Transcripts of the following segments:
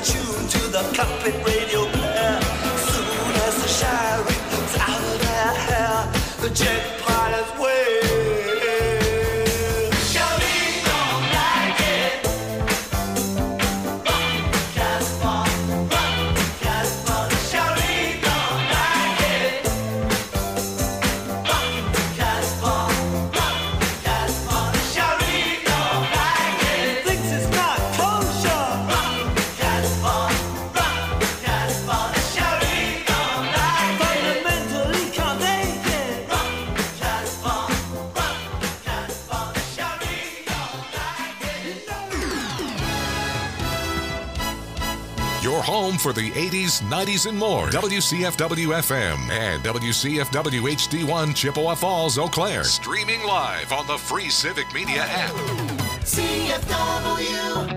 tuned to the cockpit radio player. Soon as the shine rings out of their hair, the jet pilot's way. Home for the 80s, 90s, and more. WCFW-FM and WCFW-HD1 Chippewa Falls, Eau Claire. Streaming live on the free Civic Media app. CFW.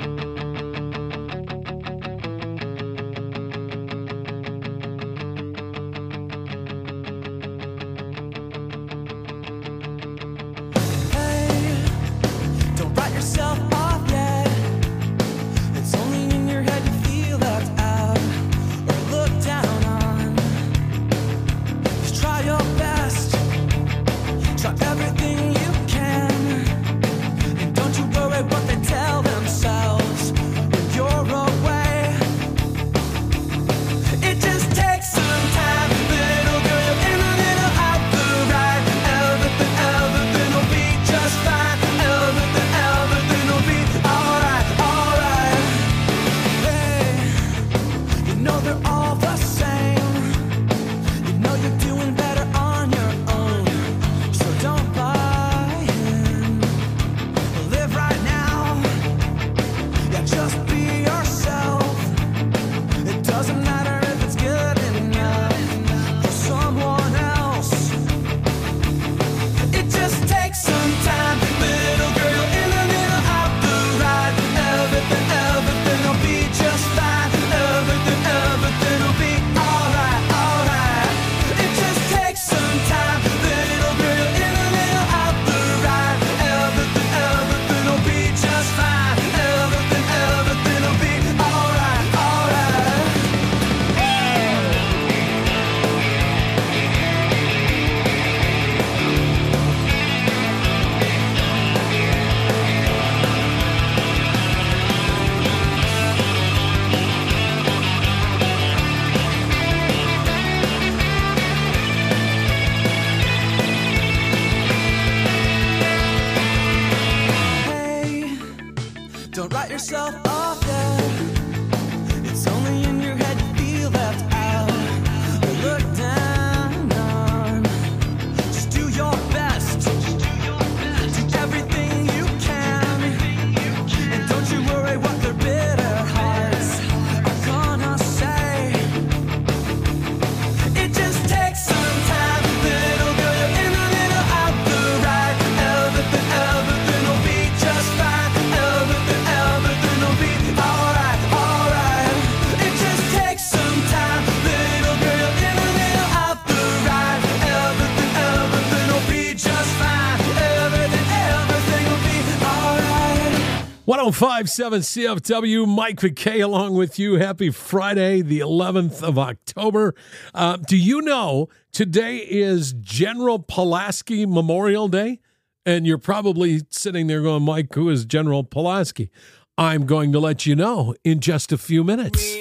Oh, 105.7 CFW, Mike McKay along with you. Happy Friday, the 11th of October. Do you know today is General Pulaski Memorial Day? And you're probably sitting there going, Mike, who is General Pulaski? I'm going to let you know in just a few minutes.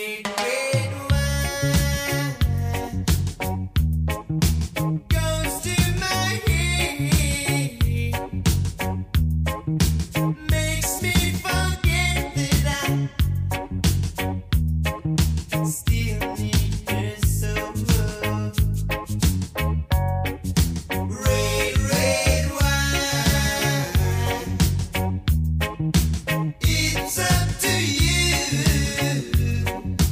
It's up to you.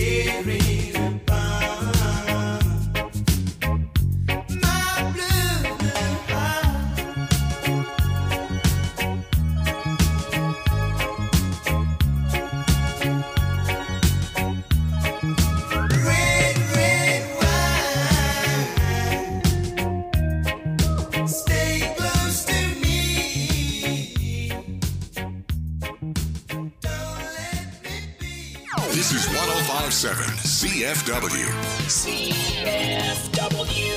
This is 105.7 CFW. CFW.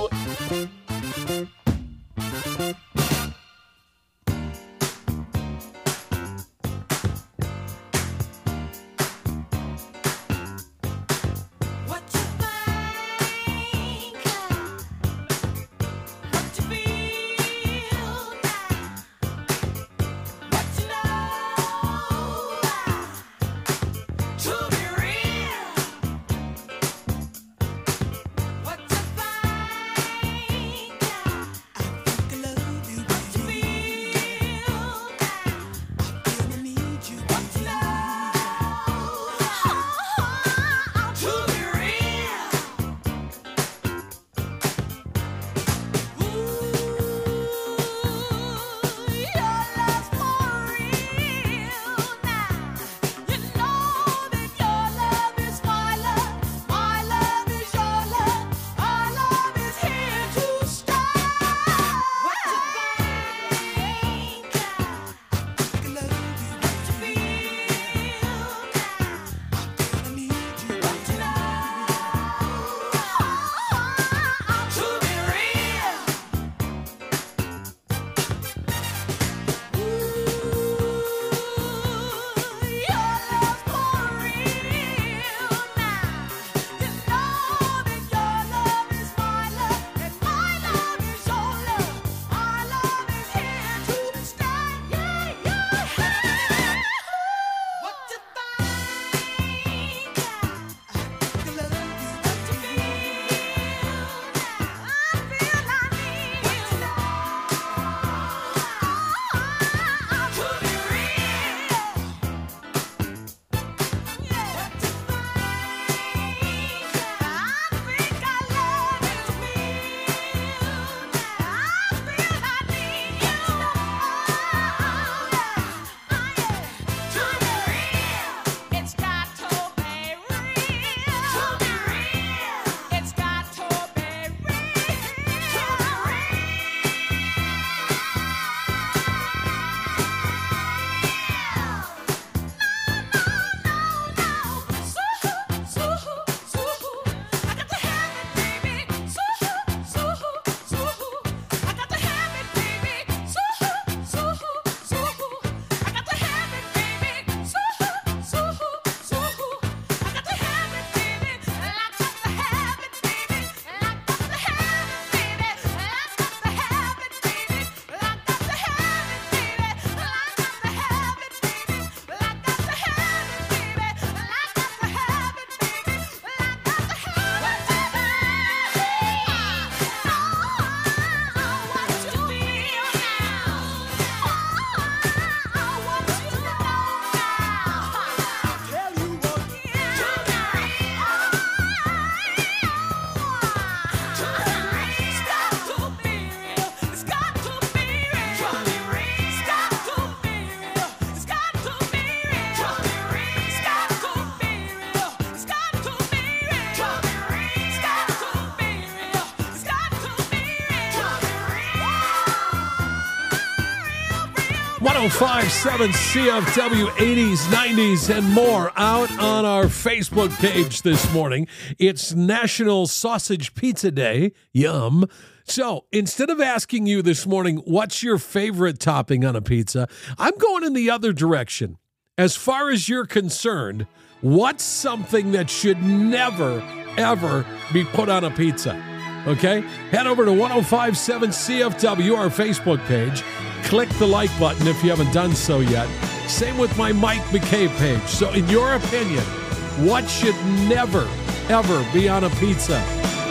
.057 CFW 80s, 90s, and more out on our Facebook page this morning. It's National Sausage Pizza Day. Yum. So instead of asking you this morning, what's your favorite topping on a pizza, I'm going in the other direction. As far as you're concerned, what's something that should never, ever be put on a pizza? Okay? Head over to 105.7 CFW, our Facebook page. Click the like button if you haven't done so yet. Same with my Mike McKay page. So in your opinion, what should never, ever be on a pizza?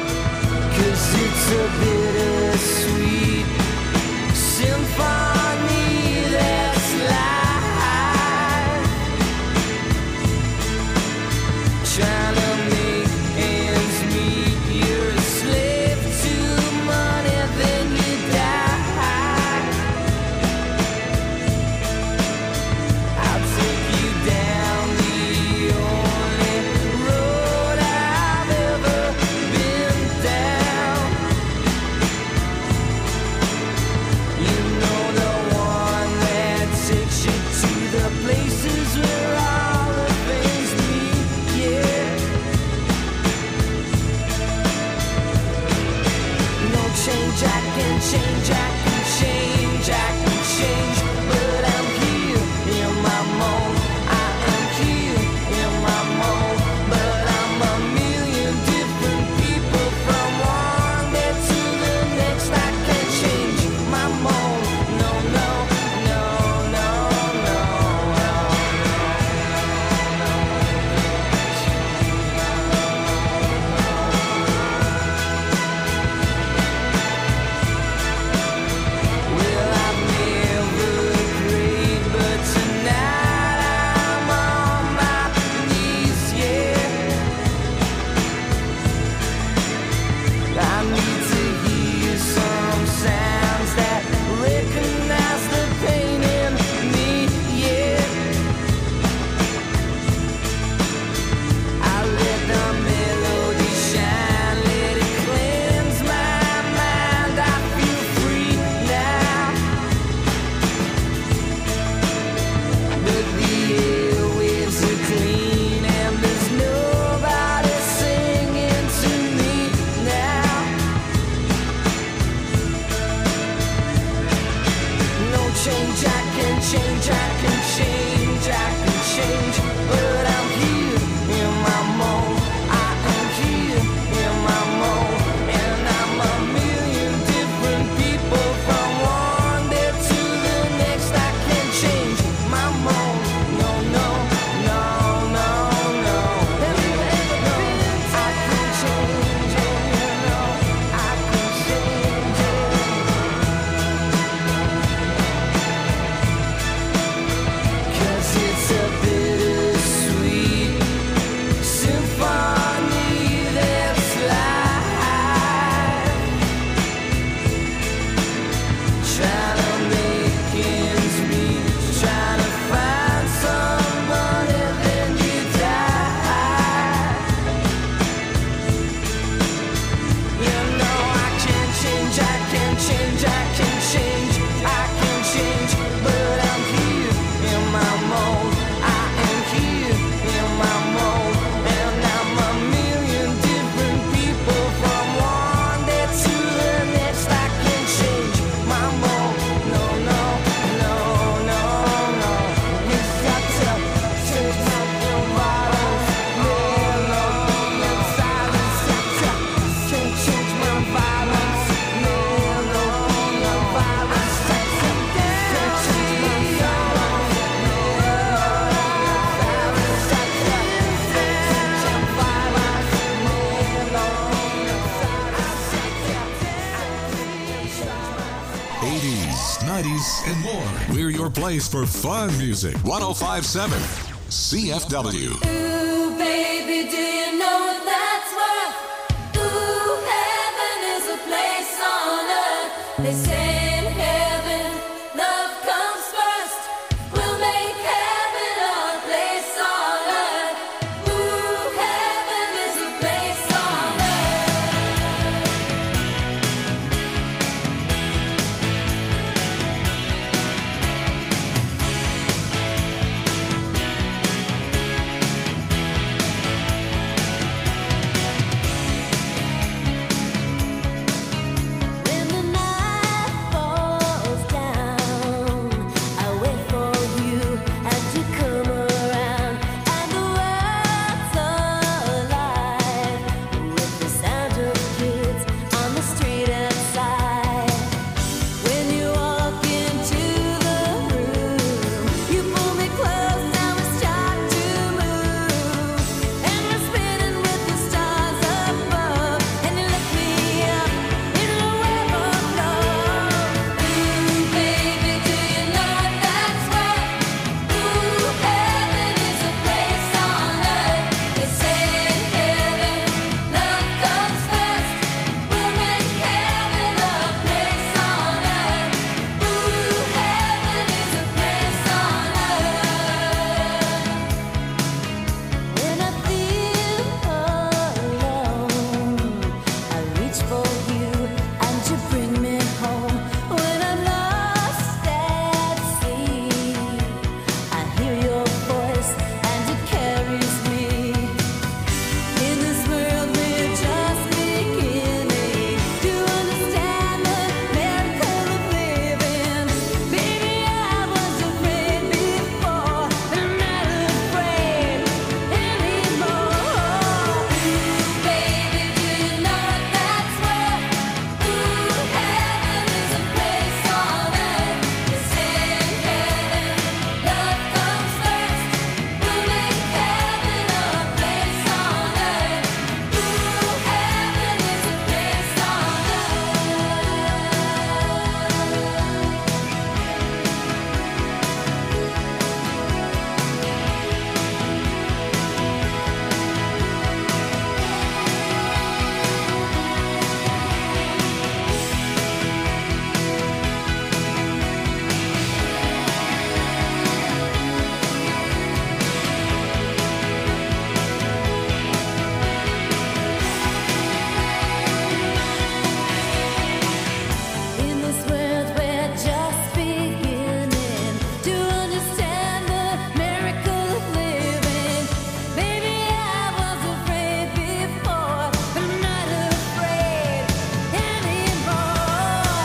'Cause it's a bittersweet symphony that's life. Trying and more. We're your place for fun music. 105.7 CFW. Ooh, baby, do you know that's what? Ooh, heaven is a place on earth. They say in heaven, love comes first. We'll make heaven our place on earth. Ooh, heaven is a place on When the night falls down, I wait for you and you come around, and the world's alive with the sound of kids on the street outside. When you walk into the room, you pull me close, now we start to move, and we're spinning with the stars above, and you lift me up in a web of love. Ooh, baby, do you know that's what? Ooh, heaven is a place on earth. They say in heaven, love comes first. We'll make heaven a place on earth. Ooh, heaven is a place on earth. When I feel alone, I reach for you and you bring me home. When I'm lost at sea, I hear your voice and it carries me. In this world we're just beginning to understand the miracle of living. Baby, I was afraid before, but I'm not afraid anymore. Baby, do you know that's what? Ooh, heaven is a place on earth. They say in heaven, love comes first. We'll make heaven a place on earth. Ooh, heaven is a place on In this world we're just beginning to understand the miracle of living. Baby, I was afraid before, but I'm not afraid anymore.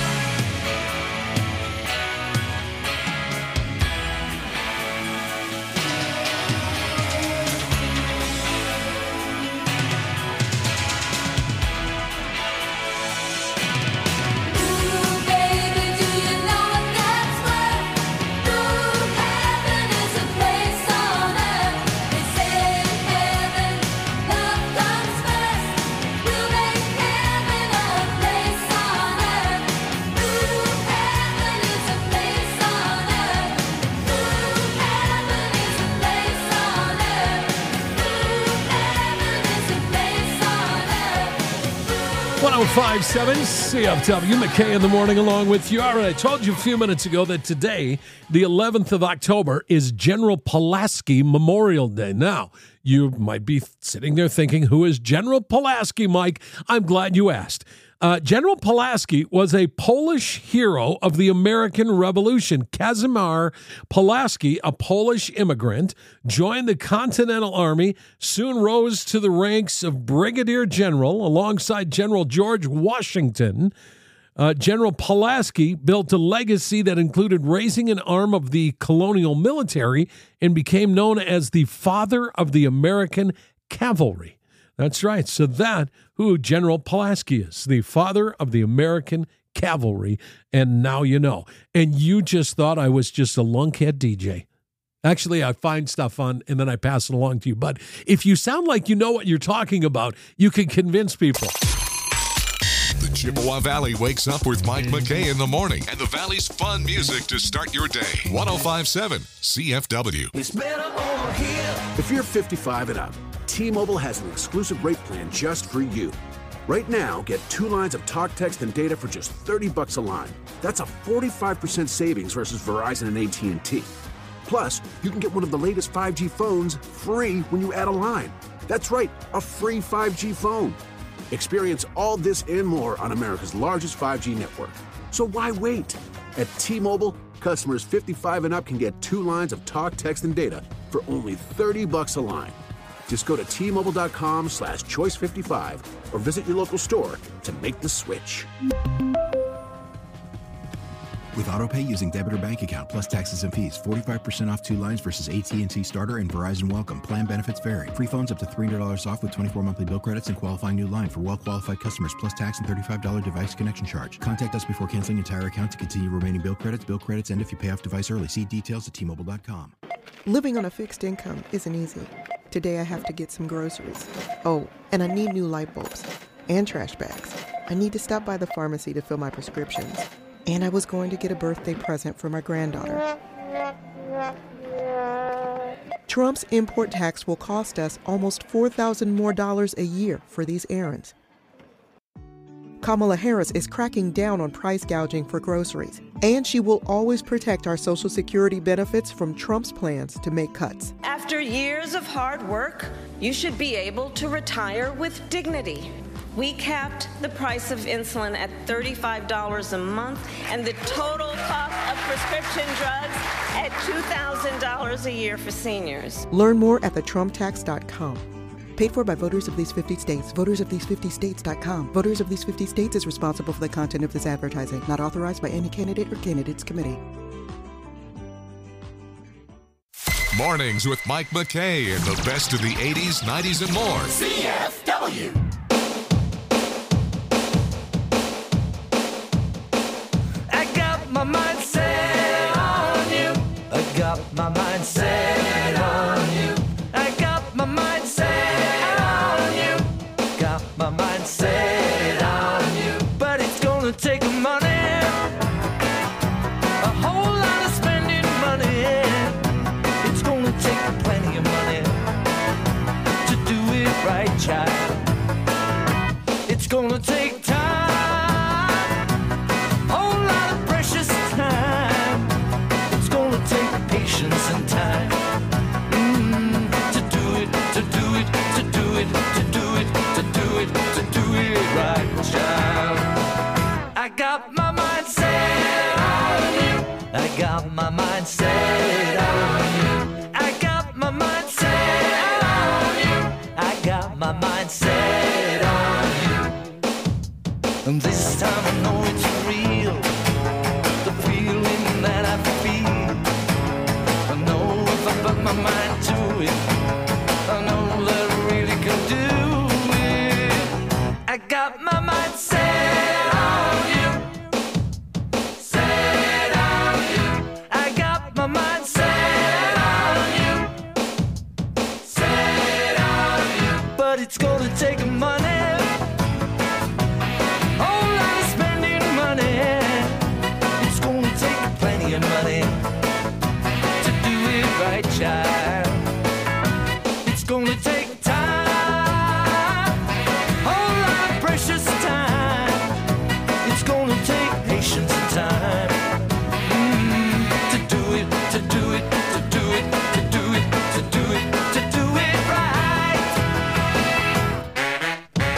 Ooh, baby, do you know that's what? Ooh, heaven is a place on earth. They say in heaven, love comes first. We'll make heaven a place on earth. Ooh, heaven is a place on earth. Ooh, heaven is a place on earth. Ooh, heaven is a place on earth. 105.7 CFW, McKay in the morning along with you. All right, I told you a few minutes ago that today, the 11th of October, is General Pulaski Memorial Day. Now, you might be sitting there thinking, who is General Pulaski, Mike? I'm glad you asked. General Pulaski was a Polish hero of the American Revolution. Kazimierz Pulaski, a Polish immigrant, joined the Continental Army, soon rose to the ranks of brigadier general alongside General George Washington. General Pulaski built a legacy that included raising an arm of the colonial military and became known as the father of the American cavalry. That's right. So that who General Pulaski is, the father of the American cavalry. And now you know. And you just thought I was just a lunkhead DJ. Actually, I find stuff on and then I pass it along to you. But if you sound like you know what you're talking about, you can convince people. The Chippewa Valley wakes up with Mike McKay in the morning and the Valley's fun music to start your day. 105.7 CFW. It's better over here. If you're 55 and up, T-Mobile has an exclusive rate plan just for you. Right now, get 2 lines of talk, text, and data for just $30 a line. That's a 45% savings versus Verizon and AT&T. Plus, you can get one of the latest 5G phones free when you add a line. That's right, a free 5G phone. Experience all this and more on America's largest 5G network. So why wait? At T-Mobile, customers 55 and up can get 2 lines of talk, text, and data for only $30 a line. Just go to T-Mobile.com/choice55 or visit your local store to make the switch. With AutoPay using debit or bank account plus taxes and fees, 45% off 2 lines versus AT&T Starter and Verizon Welcome. Plan benefits vary. Free phones up to $300 off with 24 monthly bill credits and qualifying new line for well-qualified customers plus tax and $35 device connection charge. Contact us before canceling entire account to continue remaining bill credits. Bill credits end if you pay off device early. See details at T-Mobile.com. Living on a fixed income isn't easy. Today I have to get some groceries. Oh, and I need new light bulbs and trash bags. I need to stop by the pharmacy to fill my prescriptions. And I was going to get a birthday present for my granddaughter. Trump's import tax will cost us almost $4,000 more a year for these errands. Kamala Harris is cracking down on price gouging for groceries, and she will always protect our Social Security benefits from Trump's plans to make cuts. After years of hard work, you should be able to retire with dignity. We capped the price of insulin at $35 a month and the total cost of prescription drugs at $2,000 a year for seniors. Learn more at thetrumptax.com. Paid for by voters of these 50 states. Votersofthese50states.com. Voters of these 50 states is responsible for the content of this advertising. Not authorized by any candidate or candidates committee. Mornings with Mike McKay and the best of the 80s, 90s, and more. CFW. I got my mind set on you. I got my mind set on you. I got my mind set on you. Got my mind set on you. But it's gonna take money, a whole lot of spending money. It's gonna take plenty of money to do it right, child. It's gonna take time, whole lot of precious time. It's gonna take patience and time to do it, to do it, to do it, to do it, to do it, to do it right, child. I got my mind set on you. I got my mind set on you. I got my mind set on you. I got my mind set on you. And this time I know it's real, the feeling that I feel. I know if I put my mind to it, I know that I really can do it. I got my mind set on you, set on you. I got my mind set on you, set on you. But it's gonna take money, whole lot of spending money. It's gonna take plenty of money to do it right, child. It's gonna take time, whole lot of precious time. It's gonna take patience and time to do it, to do it, to do it, to do it, to do it, to do it right.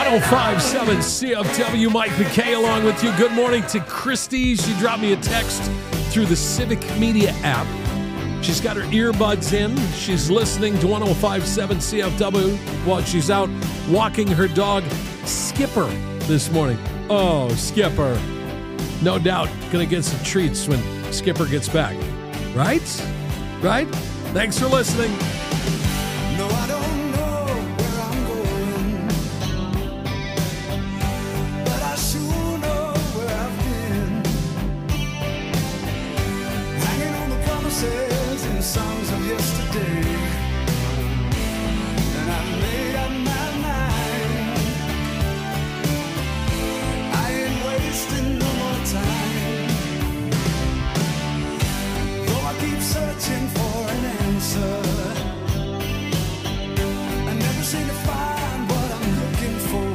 1057 CFW, Mike McKay along with you. Good morning to Christy. She dropped me a text through the Civic Media app. She's got her earbuds in. She's listening to 1057 CFW while she's out walking her dog, Skipper, this morning. Oh, Skipper. No doubt going to get some treats when Skipper gets back. Right? Right? Thanks for listening. No, I don't know where I'm going, but I sure know where I've been. Hanging on the promises and songs of yesterday, and I made up my mind. I ain't wasting no more time, though I keep searching for an answer. Seem to find what I'm looking for.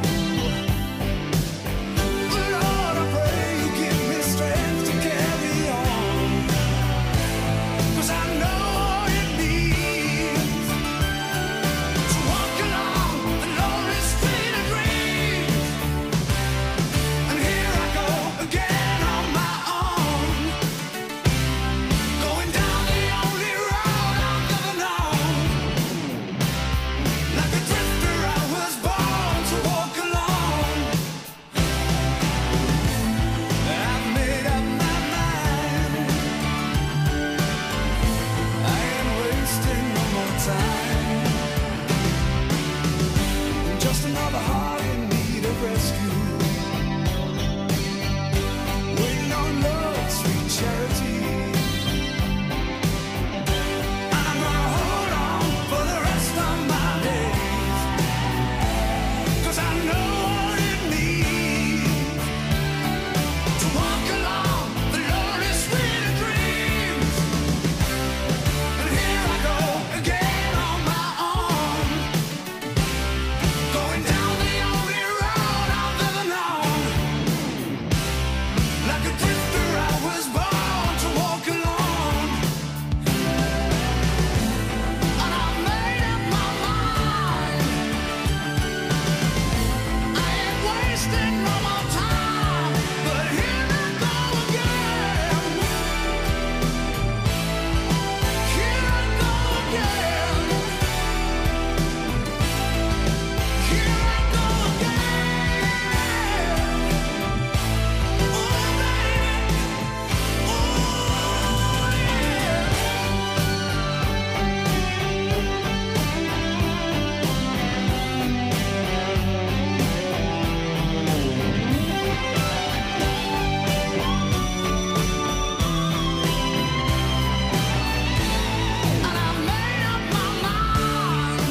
Lord, I pray you give me strength to carry on, 'cause I know all it means to walk along the lonely street of dreams. And here I go again on my own, going down the only road I've ever known. Like a drifter, I was born to walk alone. I've made up my mind. I ain't wasting no more time. Just another heart in need of rescue, waiting on love's sweet charity. I'm gonna hold on for the rest of my days, 'cause I know what it means to walk along the lonely street of dreams. And here I go again on my own, going down the only road I've ever known. Like a drifter, I was born to walk alone. And I made up my mind. I ain't wasting no more time, but here I go again. Here I go again. Here I go again. Oh, baby. Oh, yeah. And I made up my mind,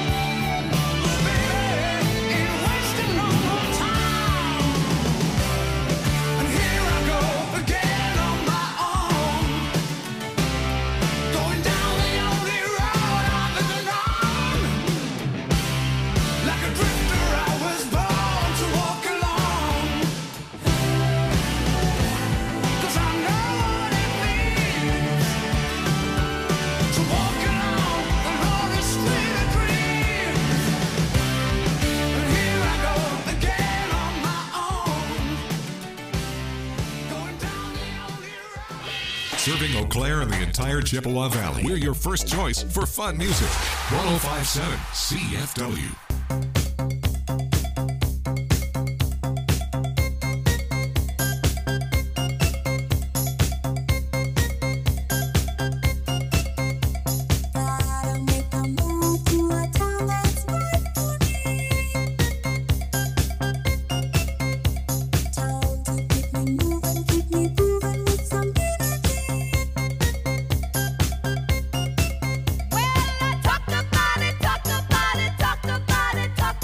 baby, ain't wasting no more time. And here I go again on my own, going down the only road I've ever known. Like a drifter, I was born to walk alone, 'cause I know what it means to walk along the lonely street of dreams. And here I go again on my own, going down the only road. Serving Eau Claire and the entire Chippewa Valley. We're your first choice for fun music. 1057 CFW. Well, I talked about it, talked about it, talked about it, talked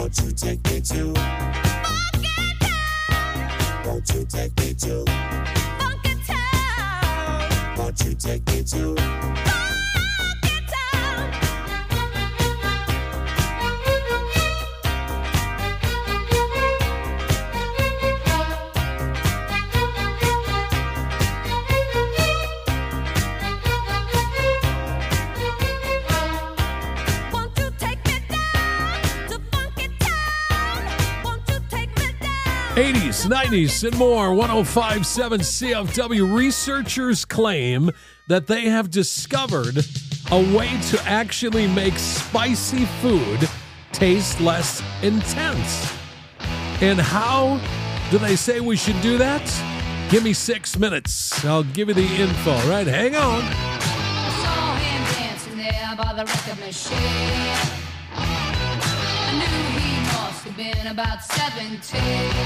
Won't you take me to Funky Town? Won't you take me to Funky Town? Won't you take me to Funky Town? Won't you take me down to Funky Town? Won't you take me down? 80s, 90s, and more. 1057 CFW. Researchers claim that they have discovered a way to actually make spicy food taste less intense. And how do they say we should do that? Give me 6 minutes. I'll give you the info, right? Hang on. I saw him dancing there by the record machine. I knew he must have been about 17.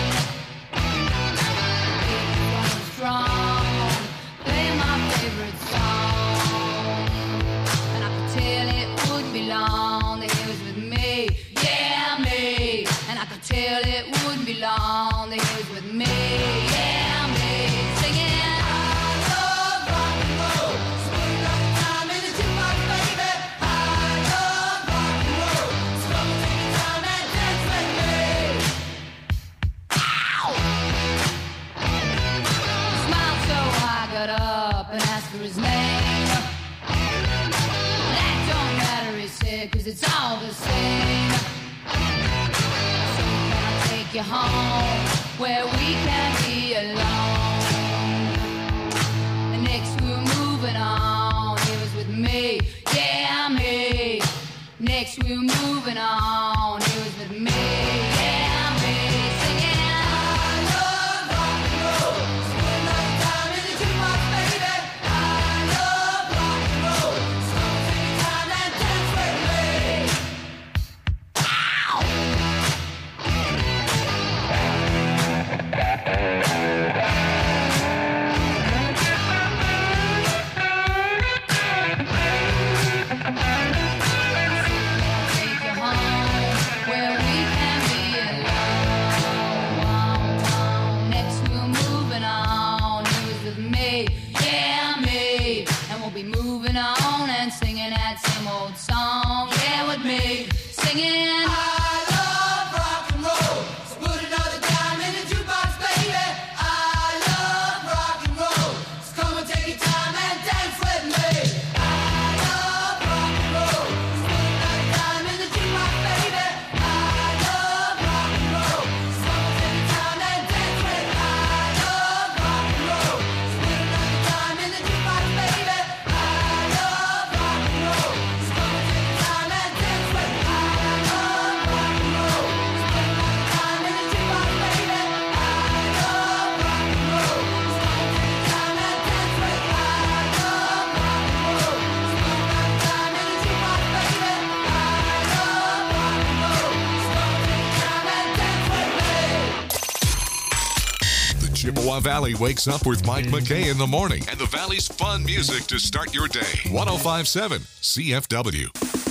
He was strong, playing my favorite song. And I could tell it wouldn't be long that he was with me, yeah, me. And I could tell it wouldn't be long that he was with me, yeah, me. Singing, I love rock and roll. Spend a lot of time in the jukebox, baby. I love rock and roll. So come and take your time and dance with me. Ow! He smiled so I got up and asked for his name. That don't matter, he said, 'cause it's all the same. So can I take you home where we can be alone? And next we were moving on. He was with me, yeah, me. Next we were moving on. He was with me, yeah, me. Singing, I love rock and roll. Spend a lot of time in the jukebox, baby. I love rock and roll. So take your time and dance with me. Ow! Take you home where we can be alone. Next we're moving on. He was with me, yeah, me. And we'll be moving on and singing that same old song, yeah, with me. Singing, I love rock and roll. So put another dime in the jukebox, baby. I love rock and roll. So come and take your time and dance with me. I love rock and roll. So put another dime in the jukebox, baby. I love rock and roll. So come and take your time and dance with me. I love rock and roll. So put another dime in the jukebox, baby. I love rock and roll. So come and take your time and dance with me. I love rock and roll. So put another dime in the jukebox, baby. I love rock and roll. So come and take your time and dance with me. I love rock and roll. So put another dime in the jukebox, baby. I love rock and roll. So come and take your time and dance with me. The Chippewa Valley wakes up with Mike McKay in the morning and the Valley's fun music to start your day. 1057 CFW.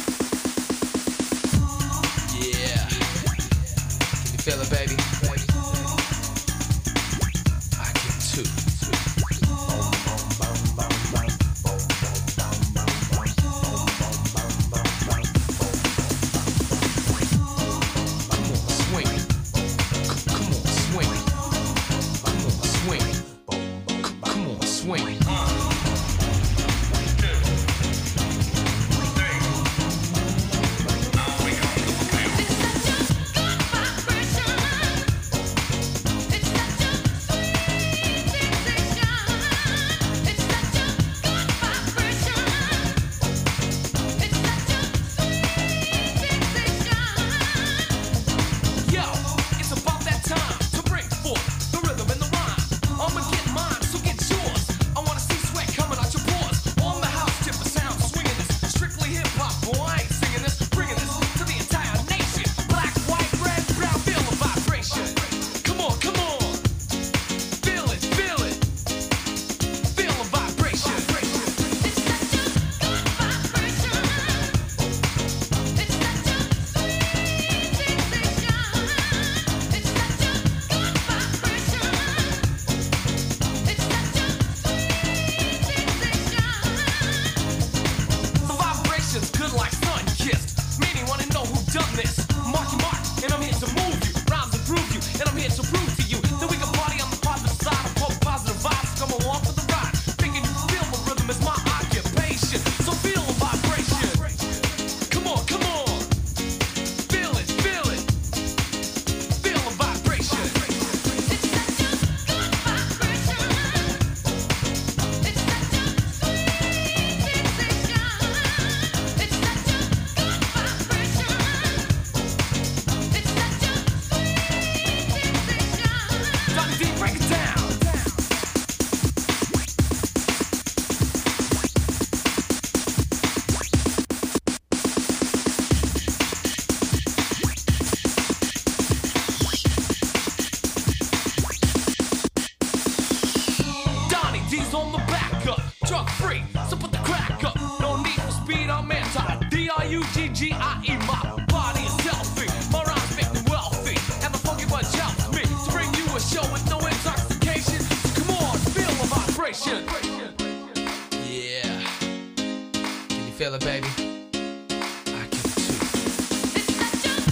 Yeah. Can you feel it, baby? I can too. Come on, swing it. Come on, swing it. Come on, swing it. Come on, swing it. G-I-E, my body is healthy. My rhymes make me wealthy. And the funky bunch helps me to bring you a show with no intoxication. Come on, feel the vibration. Yeah. Can you feel it, baby? I can too.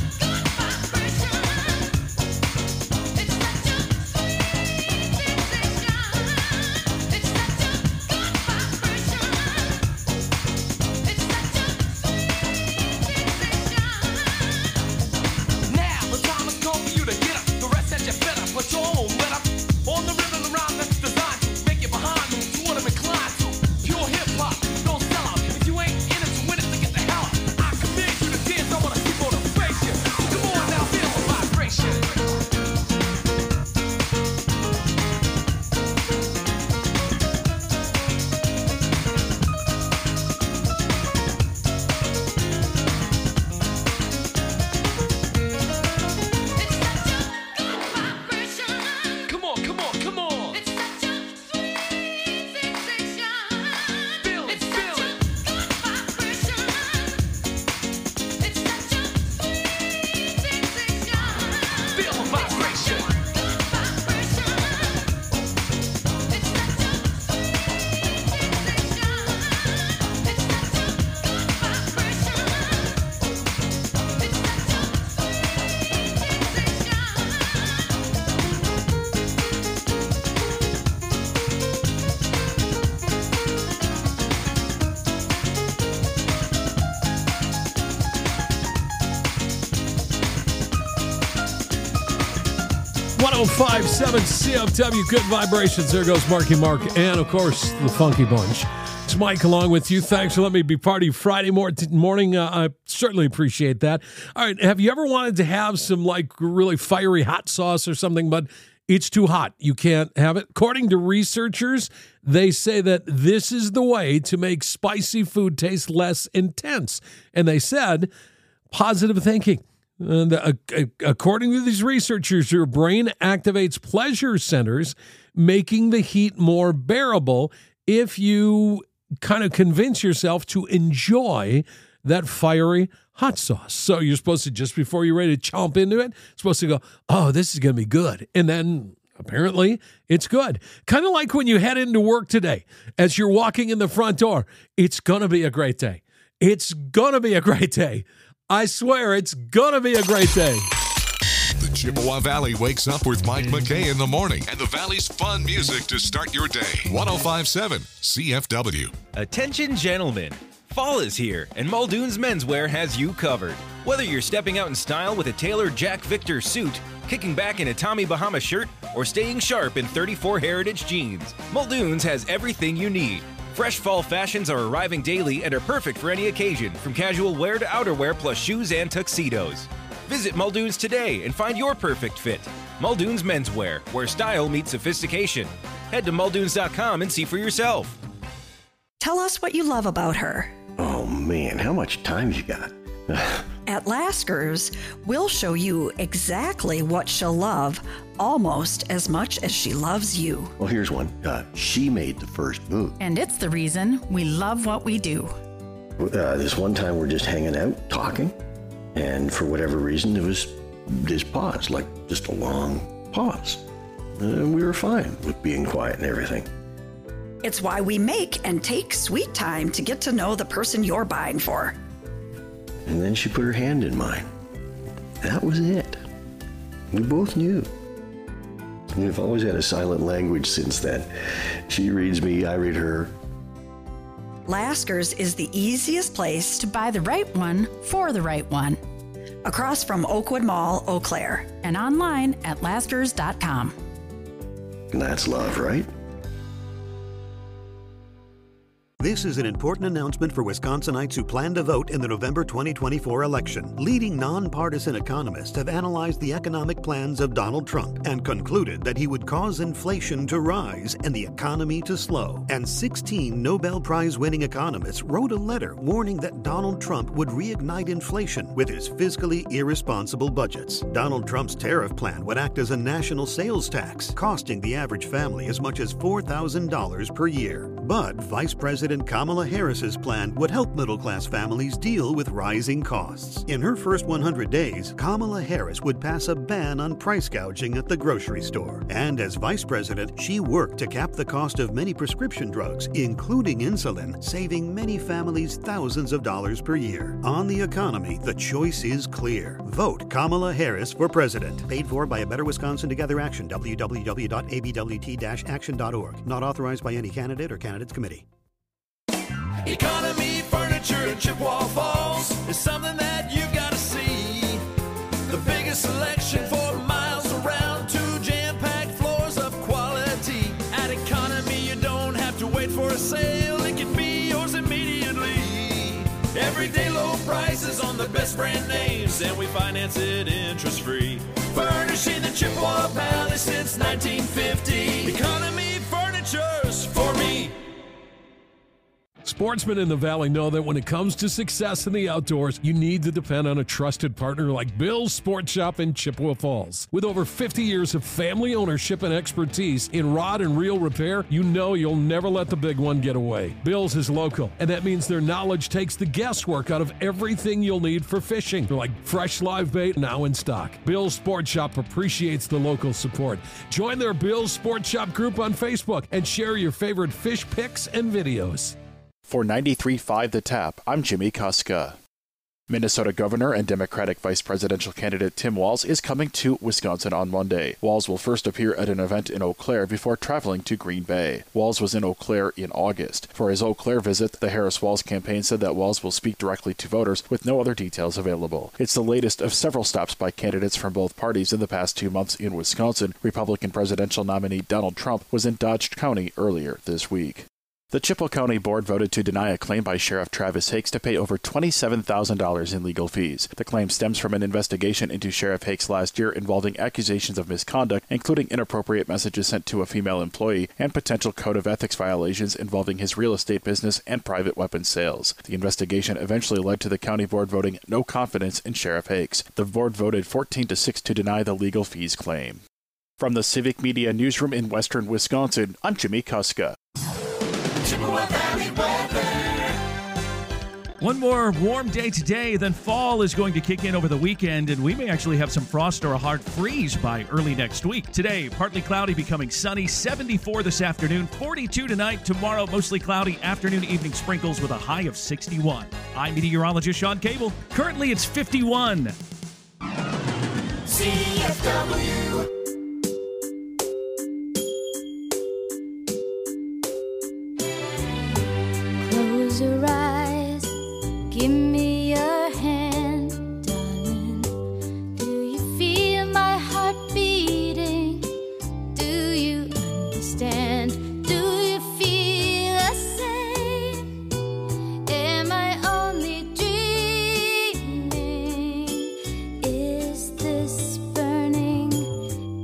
Now the time has come for you to get up. The rest that you better put your own let up. On the rhythm and rhyme that's designed to make you behind them to what I'm inclined to. Pure hip hop, don't sell out. If you ain't in it to win it, then get the hell out. I command you to dance. I wanna see motivation. Come on now, feel the vibration. Come on, come on, come on. Feel it, feel it. Feel the vibration. .057 CFW, good vibrations. There goes Marky Mark and, of course, the Funky Bunch. It's Mike along with you. Thanks for letting me be part of your Friday morning. I certainly appreciate that. All right, have you ever wanted to have some, like, really fiery hot sauce or something, but it's too hot? You can't have it? According to researchers, they say that this is the way to make spicy food taste less intense. And they said positive thinking. According to these researchers, your brain activates pleasure centers, making the heat more bearable if you kind of convince yourself to enjoy that fiery hot sauce. So you're supposed to, just before you're ready to chomp into it, supposed to go, oh, this is going to be good. And then apparently it's good. Kind of like when you head into work today, as you're walking in the front door, it's going to be a great day. It's going to be a great day. I swear it's going to be a great day. The Chippewa Valley wakes up with Mike McKay in the morning and the Valley's fun music to start your day. 105.7 CFW. Attention gentlemen, fall is here and Muldoon's Menswear has you covered. Whether you're stepping out in style with a tailored Jack Victor suit, kicking back in a Tommy Bahama shirt, or staying sharp in 34 Heritage jeans, Muldoon's has everything you need. Fresh fall fashions are arriving daily and are perfect for any occasion, from casual wear to outerwear plus shoes and tuxedos. Visit Muldoon's today and find your perfect fit. Muldoon's Menswear, where style meets sophistication. Head to muldoons.com and see for yourself. Tell us what you love about her. Oh man, how much time you got? At Lasker's, we'll show you exactly what she'll love almost as much as she loves you. Well, here's one. She made the first move. And it's the reason we love what we do. This one time we're just hanging out, talking, and for whatever reason, there was this pause, like just a long pause. And we were fine with being quiet and everything. It's why we make and take sweet time to get to know the person you're buying for. And then she put her hand in mine. That was it. We both knew. We've always had a silent language since then. She reads me, I read her. Lasker's is the easiest place To buy the right one for the right one. across from Oakwood Mall, Eau Claire. And online at laskers.com. That's love, right? This is an important announcement for Wisconsinites who plan to vote in the November 2024 election. Leading nonpartisan economists have analyzed the economic plans of Donald Trump and concluded that he would cause inflation to rise and the economy to slow. And 16 Nobel Prize-winning economists wrote a letter warning that Donald Trump would reignite inflation with his fiscally irresponsible budgets. Donald Trump's tariff plan would act as a national sales tax, costing the average family as much as $4,000 per year. But Vice President Kamala Harris's plan would help middle-class families deal with rising costs. In her first 100 days, Kamala Harris would pass a ban on price gouging at the grocery store. And as vice president, she worked to cap the cost of many prescription drugs, including insulin, saving many families thousands of dollars per year. On the economy, the choice is clear. Vote Kamala Harris for president. Paid for by a Better Wisconsin Together Action, www.abwt-action.org. Not authorized by any candidate or candidates committee. Economy Furniture in Chippewa Falls is something that you've got to see. The biggest selection for miles around, 2 jam-packed floors of quality. At Economy, you don't have to wait for a sale. It can be yours immediately. Everyday low prices on the best brand names, and we finance it interest-free. Furnishing the Chippewa Valley since 1950. Economy Furniture's for me. Sportsmen in the Valley know that when it comes to success in the outdoors, you need to depend on a trusted partner like Bill's Sports Shop in Chippewa Falls. With over 50 years of family ownership and expertise in rod and reel repair, you know you'll never let the big one get away. Bill's is local, and that means their knowledge takes the guesswork out of everything you'll need for fishing, like fresh live bait now in stock. Bill's Sports Shop appreciates the local support. Join their Bill's Sports Shop group on Facebook and share your favorite fish pics and videos. For 93.5 The Tap, I'm Jimmy Kuska. Minnesota Governor and Democratic Vice Presidential candidate Tim Walz is coming to Wisconsin on Monday. Walz will first appear at an event in Eau Claire before traveling to Green Bay. Walz was in Eau Claire in August. For his Eau Claire visit, the Harris-Walz campaign said that Walz will speak directly to voters with no other details available. It's the latest of several stops by candidates from both parties in the past 2 months in Wisconsin. Republican presidential nominee Donald Trump was in Dodge County earlier this week. The Chippewa County Board voted to deny a claim by Sheriff Travis Hakes to pay over $27,000 in legal fees. The claim stems from an investigation into Sheriff Hakes last year involving accusations of misconduct, including inappropriate messages sent to a female employee and potential code of ethics violations involving his real estate business and private weapons sales. The investigation eventually led to the county board voting no confidence in Sheriff Hakes. The board voted 14-6 to deny the legal fees claim. From the Civic Media Newsroom in western Wisconsin, I'm Jimmy Kuska. One more warm day today, then fall is going to kick in over the weekend, and we may actually have some frost or a hard freeze by early next week. Today, partly cloudy, becoming sunny, 74 this afternoon, 42 tonight. Tomorrow, mostly cloudy, afternoon, evening sprinkles with a high of 61. I'm meteorologist Sean Cable. Currently, it's 51. CFW. Close your eyes, give me your hand, darling. Do you feel my heart beating? Do you understand? Do you feel the same? Am I only dreaming? Is this burning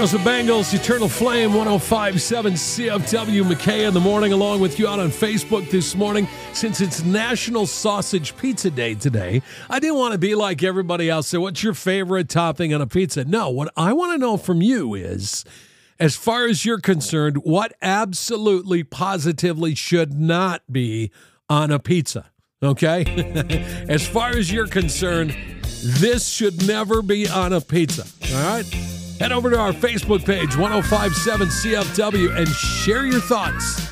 Heroes of Bangles, Eternal Flame, 105.7 CFW. McKay in the morning, along with you out on Facebook this morning. Since it's National Sausage Pizza Day today, I didn't want to be like everybody else. Say, what's your favorite topping on a pizza? No, what I want to know from you is, as far as you're concerned, what absolutely, positively should not be on a pizza, okay? As far as you're concerned, this should never be on a pizza, all right? Head over to our Facebook page, 105.7 CFW, and share your thoughts.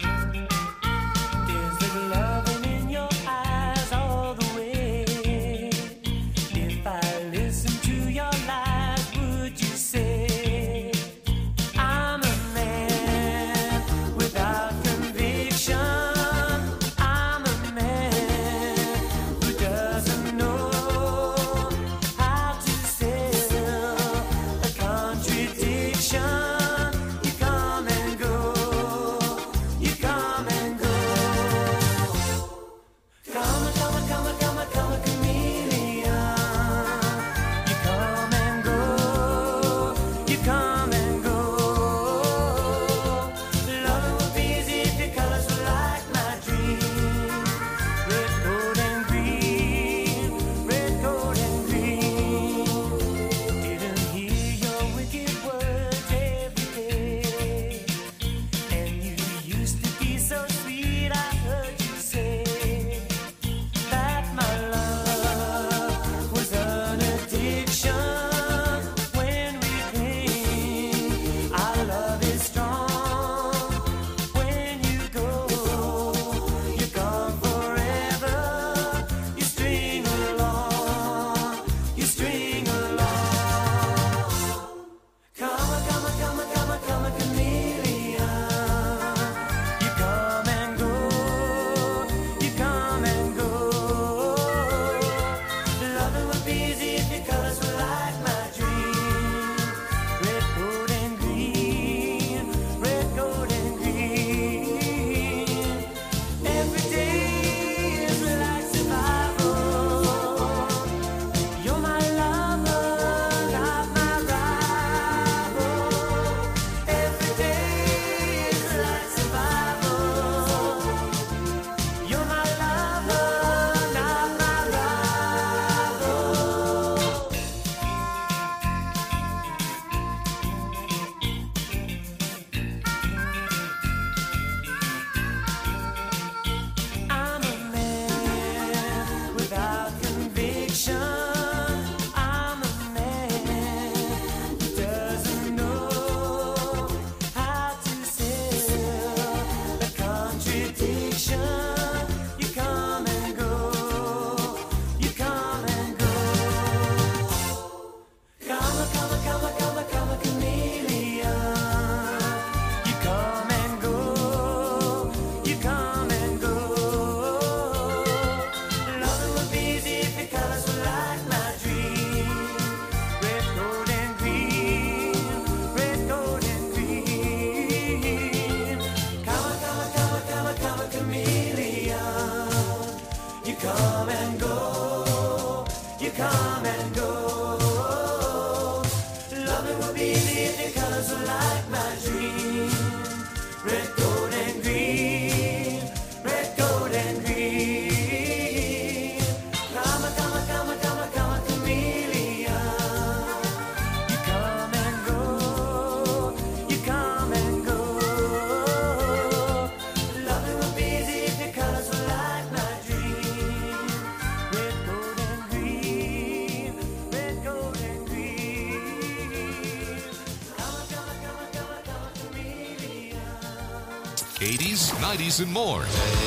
'80s, '90s, and more.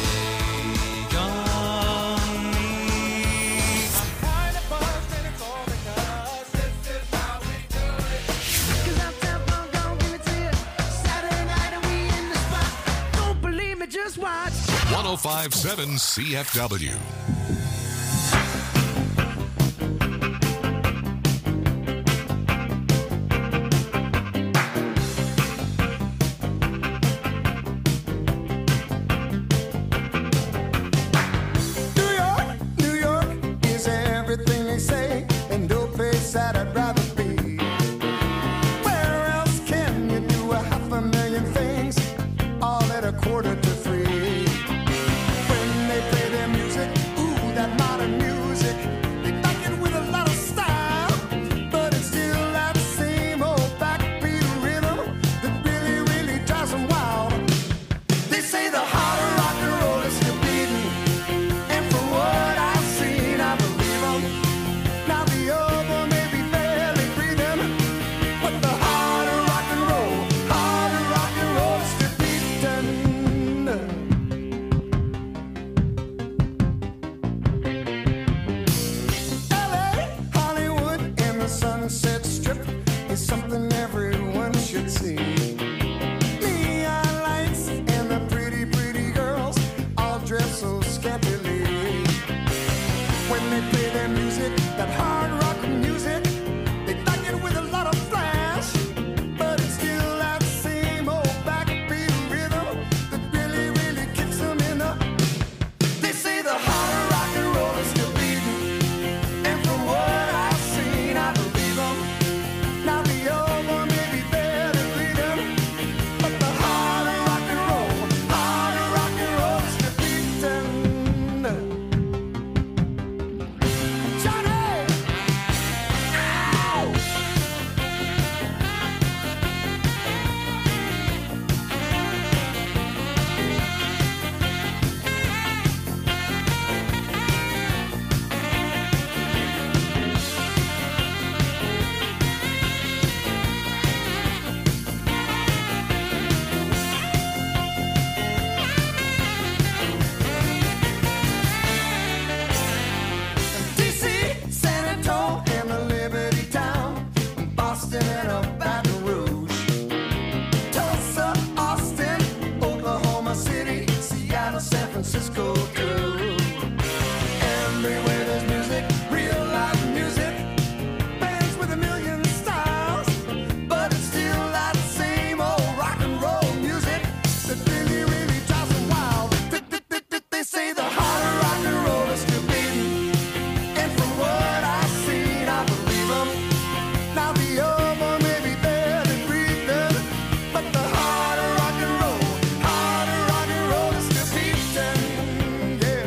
Just watch. 105.7 CFW. New York is everything they say, and no place that I'd rather be. Where else can When they play their music, that hard rock music, they like it with a lot of flash, but it's still that same old backbeat rhythm that really, really kicks them in the. They say the hard rock and roll is still beating, and from what I've seen, I believe them. Now the old one may be there to lead them, but the hard rock and roll is still beating. Johnny! Ow! DC, San Antonio, and the Liberty Town, Boston and a Baton Rouge, Tulsa, Austin, Oklahoma City, Seattle, San Francisco too. Everywhere there's music, real live music, bands with a million styles, but it's still that same old rock and roll music that really, really drives them wild. They say the hard rock and roll is still beating. And from what I've seen, I believe them. Now the old one may be there to breathe them, but the hard rock and roll is still beating. Yeah.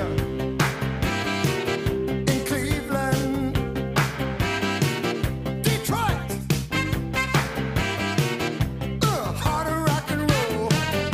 In Cleveland, Detroit, hard rock and roll.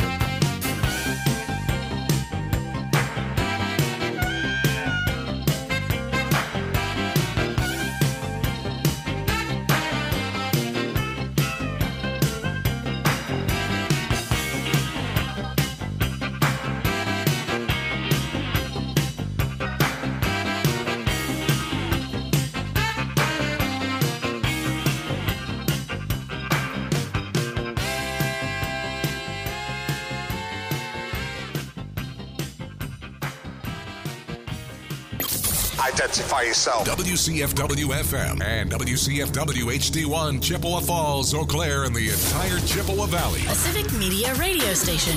Identify yourself. WCFW FM and WCFW HD1 Chippewa Falls, Eau Claire, and the entire Chippewa Valley. A Civic Media radio station.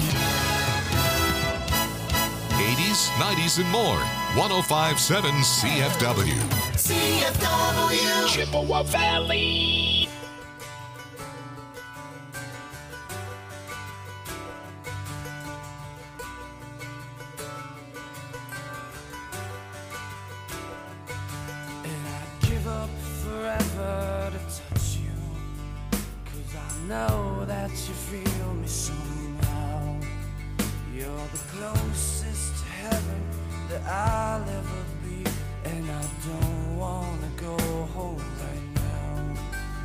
80s, 90s, and more. 1057 CFW. CFW Chippewa Valley. And I'd give up forever to touch you, 'cause I know that you feel me somehow. You're the closest to heaven that I'll ever